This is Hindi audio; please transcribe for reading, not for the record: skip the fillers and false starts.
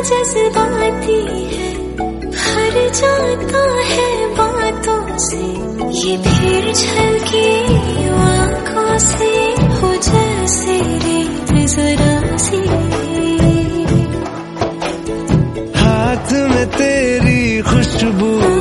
जज्बाती है, हर जाता है बातों से, ये फिर झलकी आंखों से हो जैसे रेत जरा सी। हाथ में तेरी खुशबू